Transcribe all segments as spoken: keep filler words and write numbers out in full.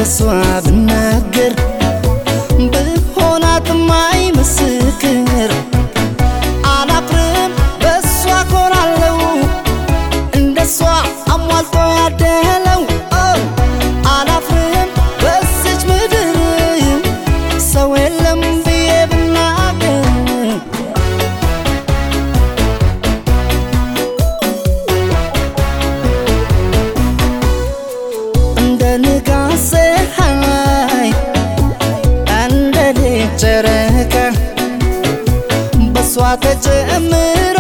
ስለሷ ብናገር ብሆናት ማይመስክር አላፍርም በሷ ኮራለው እንደሷ አሟልቶ ያደለው አላፍርም በዚች ምድር ሰው የለም ብዬ ብናገር እንደ ንጋት ፀሐይ እንደ ሌት ጨረቃ በሷ ተጨምሮ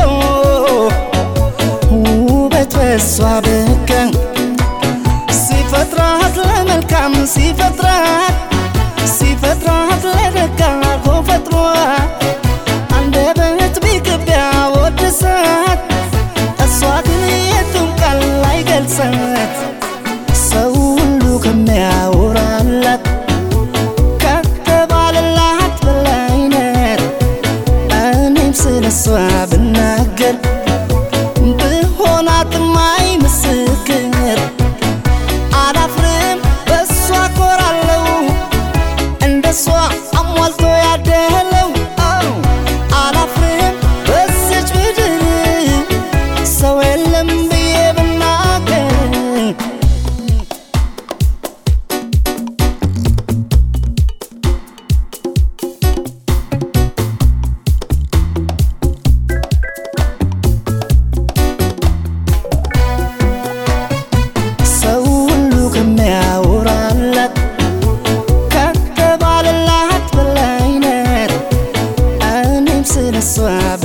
ውበት በሷ በቃ ሲፈጥራት ለመልካም ሲፈጥራት ሲፈጥራት ለደግ አርጎ ፈጥሯት አንደበት ቢገባ ወድሳት እሷ ግን የቱም ቃል አይገልጻት ሰው ሁሉ ከሚያወራላት ከተባለላት በላይ ናት እኔም ስለሷ ብናገር ብሆናት ማይመስክር አላፍርም በሷ ኮራለው እንደሷ አሟልቶ ያደለው አላፍርም በዚች ምድር ሰው የለም ብዬ ብናገር ሰው ሁሉ ከሚያወራላት ከተባለላት በላይ ናት እኔም ስለሷ